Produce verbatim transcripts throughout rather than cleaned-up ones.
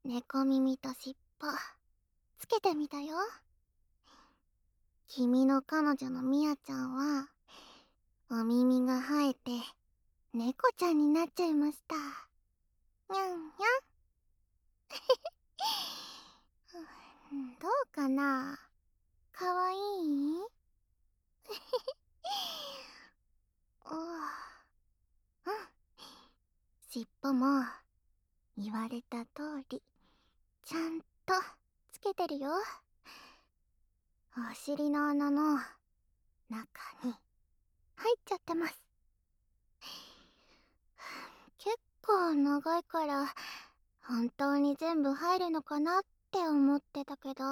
猫耳と尻尾つけてみたよ。君の彼女のみやちゃんはお耳が生えて猫ちゃんになっちゃいました。にゃんにゃん。どうかな、かわいい？うん、尻尾も言われた通りちゃんとつけてるよ。お尻の穴の中に入っちゃってます。結構長いから本当に全部入るのかなって思ってたけど、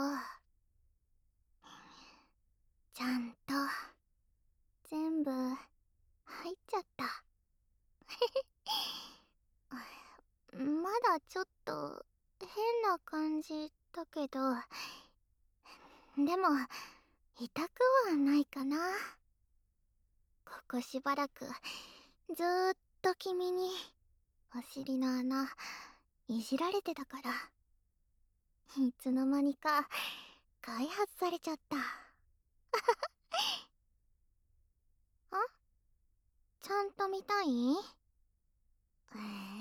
ちゃんと全部入っちゃった。まだちょっと変な感じだけど、でも痛くはないかな。ここしばらくずーっと君にお尻の穴いじられてたから、いつの間にか開発されちゃった。あ、ちゃんと見たい？え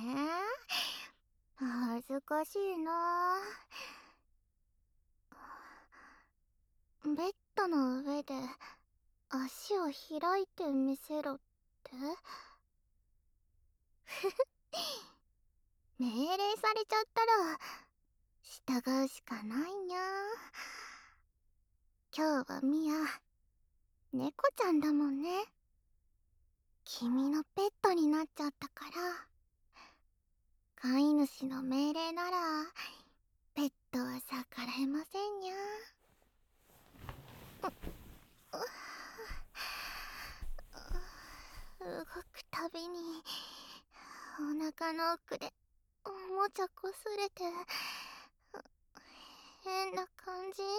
ー、恥ずかしいな。ベッドの上で足を開いてみせろって？命令されちゃったら従うしかないにゃ。今日はミヤ猫ちゃんだもんね。君のペットになっちゃったから、飼い主の命令ならペットは逆らえませんにゃ。動くたびにお腹の奥でおもちゃこすれて変な感じ。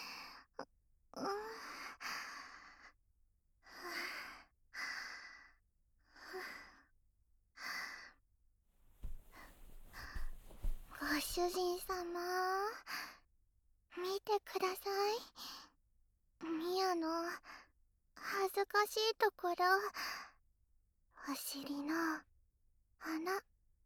ご主人様、見てください。ミヤの恥ずかしいところ、お尻の穴。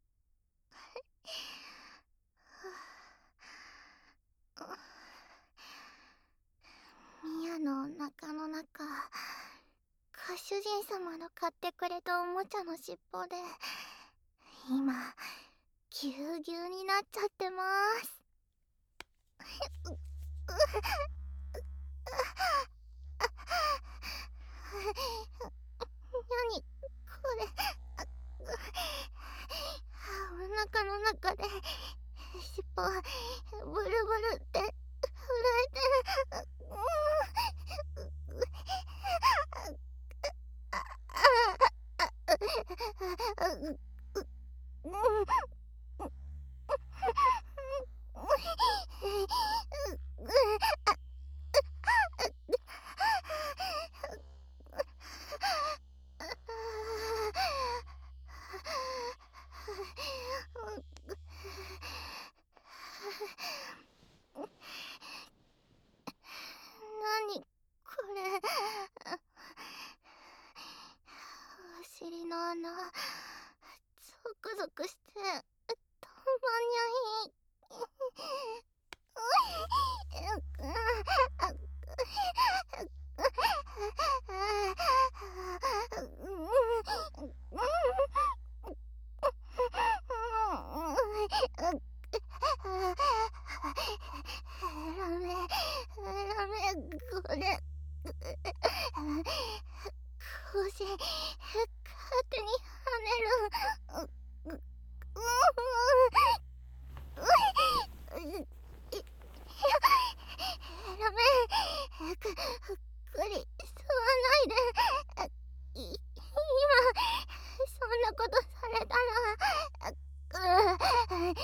ミヤのお腹の中、ご主人様の買ってくれたおもちゃの尻尾で今ぎゅうぎゅうになっちゃってます。なにこれ。お腹の中で尻尾ブルブルって震えてる。なにこれ。お尻の穴ゾクゾクしてたまにゃい。ダメダメ、これ腰勝手に跳ねる。ダメ、くふっくり吸わないで。い今そんなことされたらダメ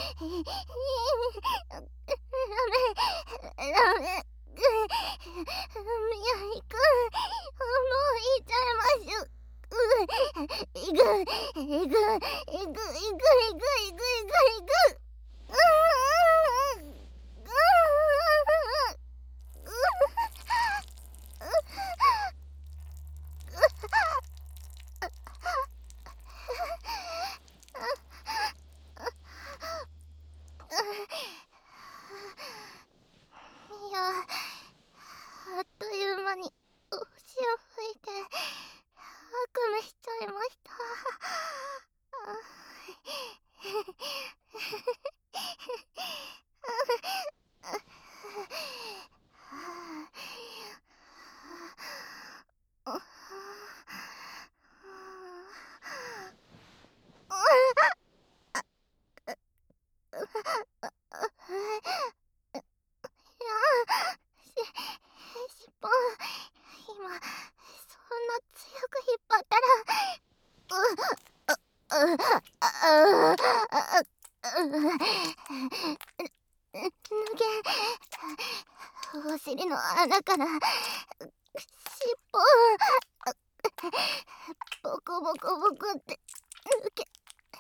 ダメ。みやいくん、もう行っちゃいましゅ。いくいくいくいくいくいくいくいくいく。うーん。 抜け、お尻の穴から尻尾ボコボコボコって抜け、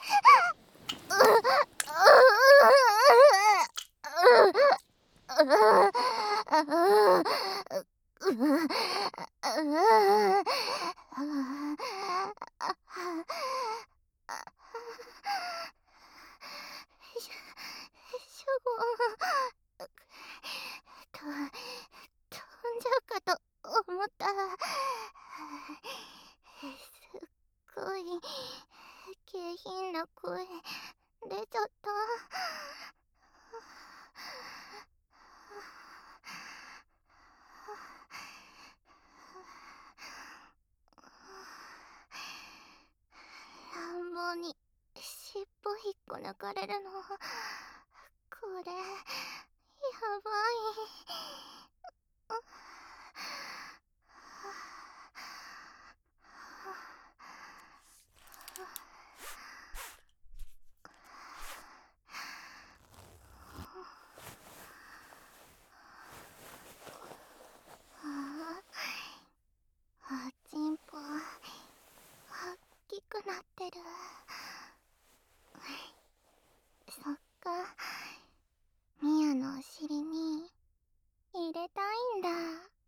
しょぼと飛んじゃうかと思った。すっごい下品な声出ちゃった。乱暴に尻尾引っこ抜かれるの、これやばい。おちんぽ大きくなってる。そっか、ミヤのお尻に入れたいんだ。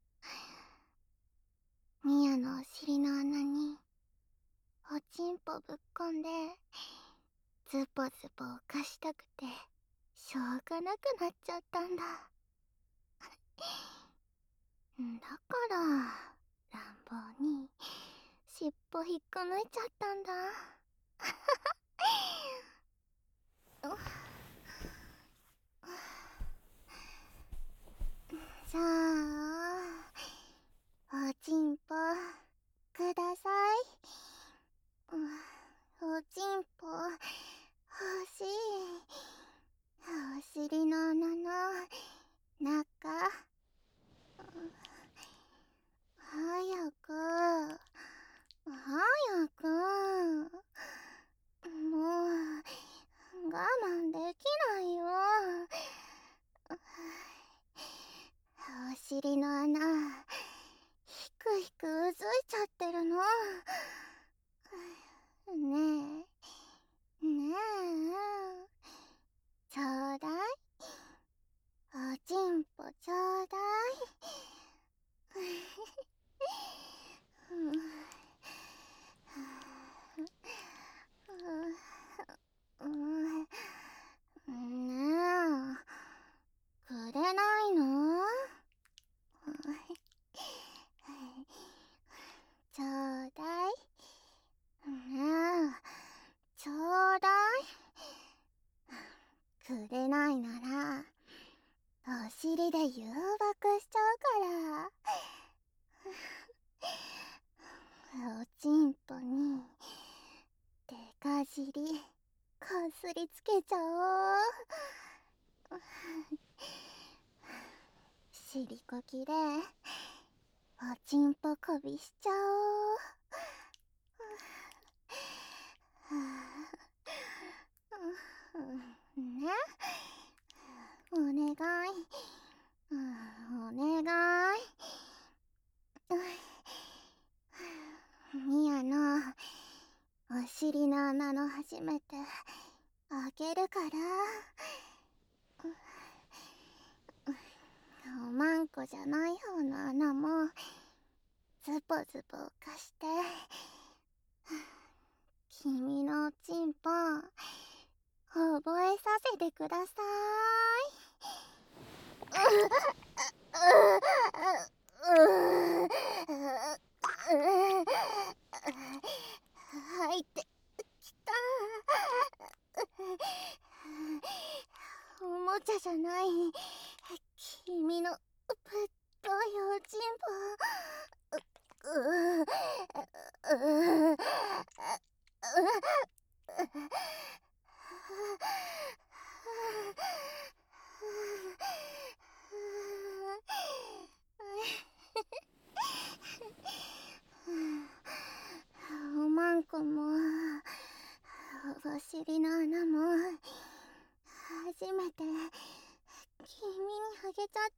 ミヤのお尻の穴におちんぽぶっこんでズボズボ浮かしたくてしょうがなくなっちゃったんだ。だから乱暴に尻尾引っこ抜いちゃったんだ。じゃあおちんぽください。おちんぽ欲しい。お尻の穴の中、早く早く、もう我慢できないよ。お尻の穴ひくひくうずいちゃってるの。ねえねえ、ちょうだい、おちんぽちょうだい。ねえ、くれないの？ちょうだい。ねえ、ちょうだい。くれないならお尻で誘惑しちゃうから。おちんぽにデカ尻こすりつけちゃおう。尻こきでおちんぽこびしちゃおう。ね、お願い、お願い。ミヤのお尻の穴の初めて開けるから。おまんこじゃない方の穴もズボズボ浮かして君のおちんぽ覚えさせてください。入ってきた。おもちゃじゃない君のぶっといおちんぽ。ううう尻の穴も初めて君にあげちゃった。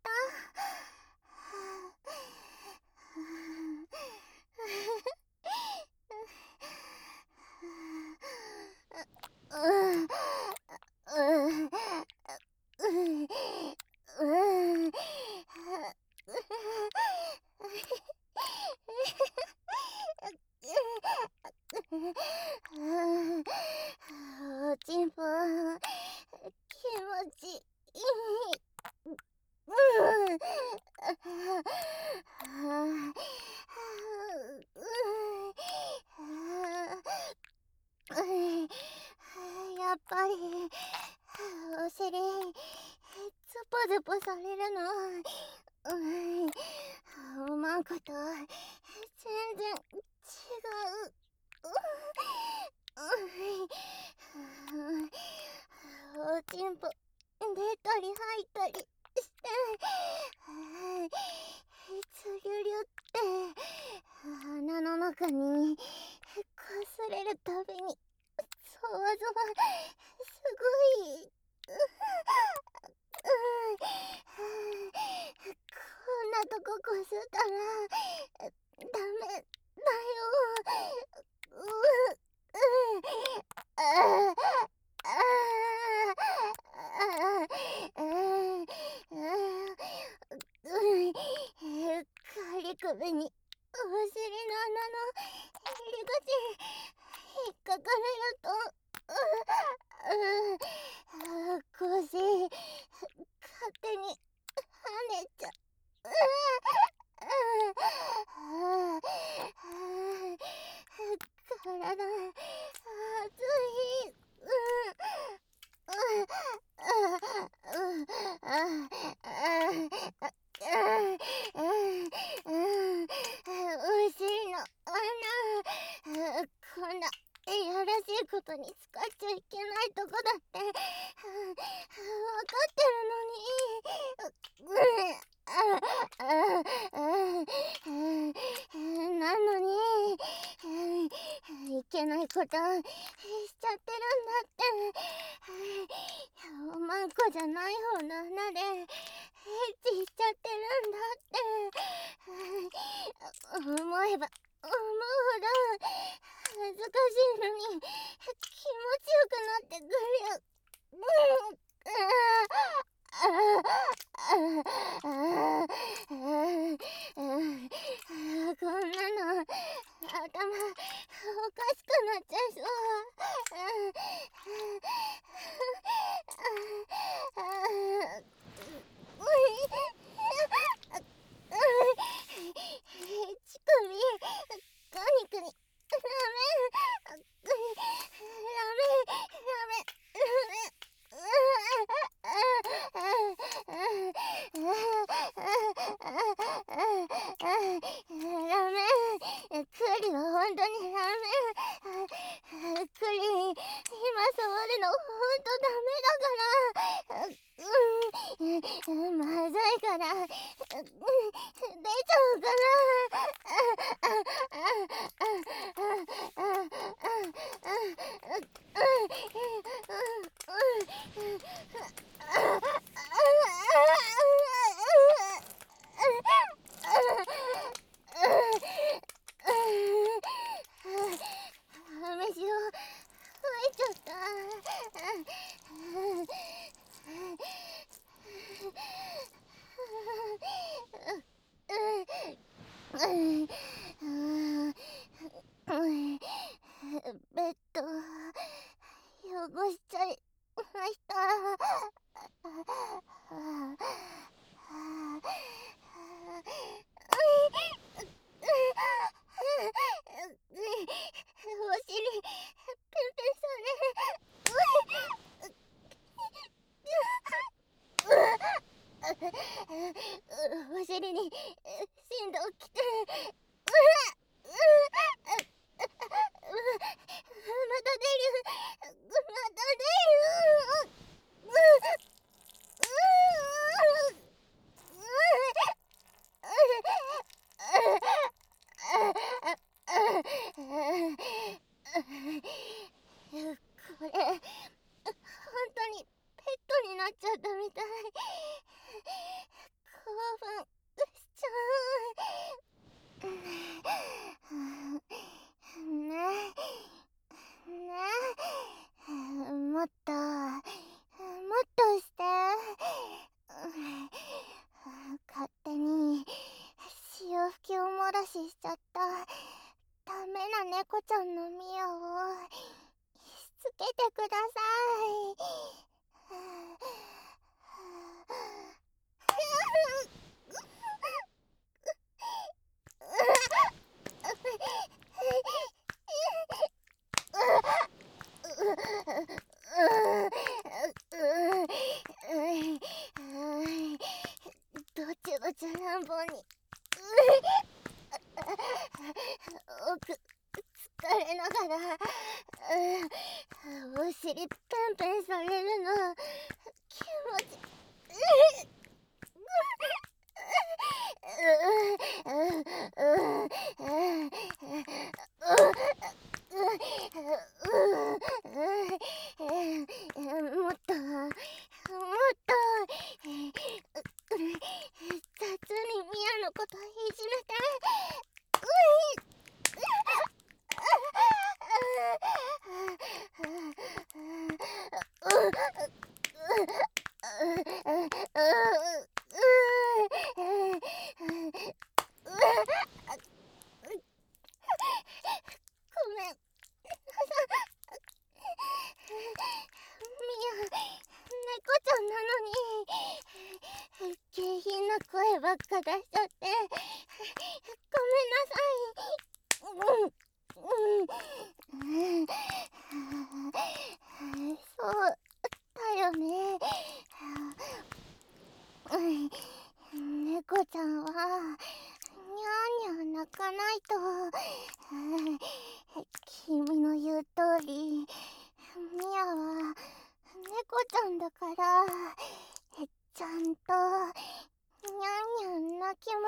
うんうんうんうんおちんぽ気持ちいい。うんやっぱりお尻ズポズポされるの、うん、おまんこと全然違う。おちんぽ出たり入ったりしてつりゅりゅって鼻の中にこすれるたびにそわそわすごい。こんなとここすったらダメだよ。うあ仮首にお尻の穴の入り口引っかかれると腰勝手に跳ねちゃう。体熱い。お尻の穴、こんないやらしいことに使っちゃいけないとこだって分かってるのに。なのにいけないことしちゃってるんだって。おまんこじゃない方の穴でエッチしちゃってるんだって。思えば思うほど恥ずかしいのに気持ちよくなってくるよ。こんなの頭おかしくなっちゃいそう。乳首ガニクニダメダメダメダメ。クリはほんとにダメ。クリ今触るのほんとダメだから。うん、まずいから出ちゃうかな。飯を吹いちゃった。 しちゃったダメな猫ちゃんのミアをつけてください。どちぼち乱暴に奥疲れながらお尻ペンペンされるの気持ちもっともっと雑にミアのこといじめてごめんミア、猫ちゃんなのに下品な声ばっか出しちゃってごめんなさい。うんうんそうだよね。猫ちゃんはにゃーにゃー泣かないと。君の言う通りミアは猫ちゃんだからちゃんとにゃんにゃん泣きます。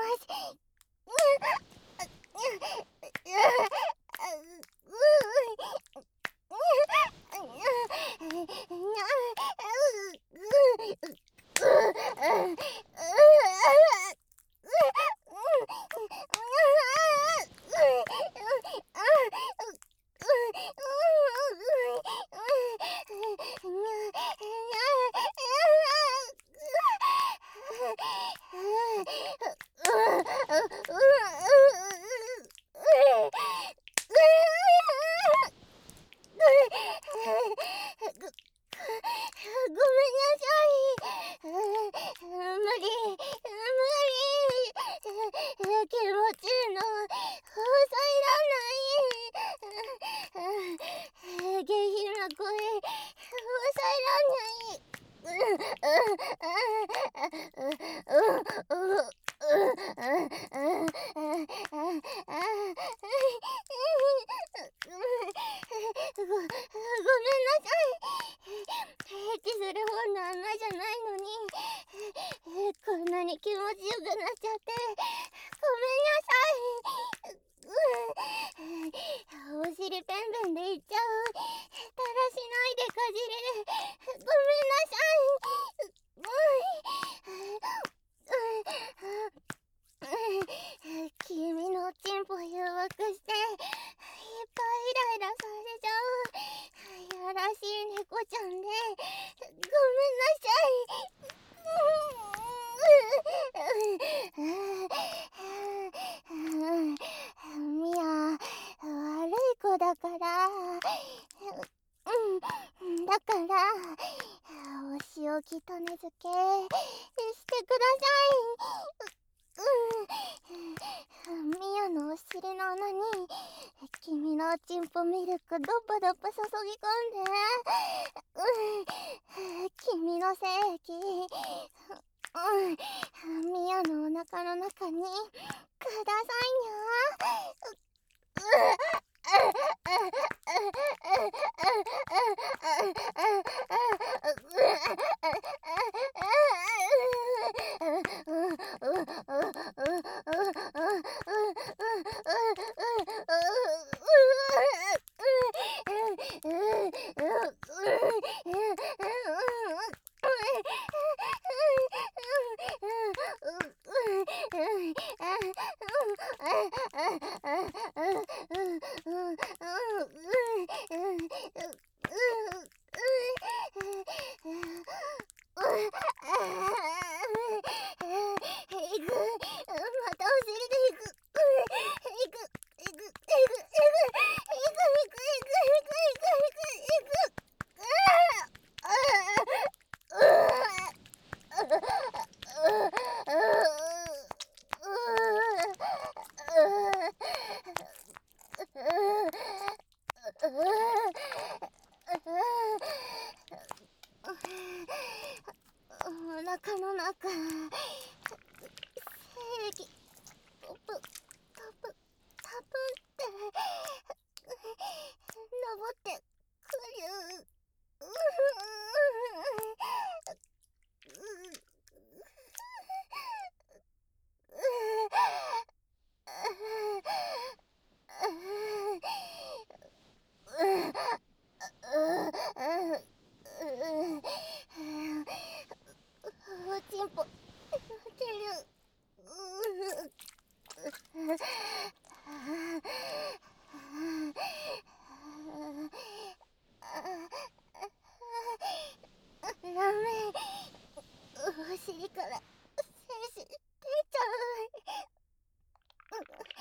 ラメお尻から精子出ちゃう。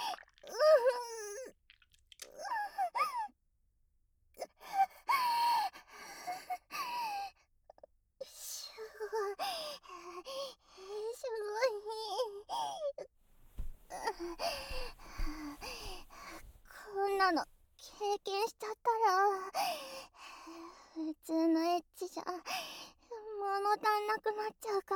すごいすごい。こんなの経験しちゃったら普通のエッチじゃ物足んなくなっちゃうか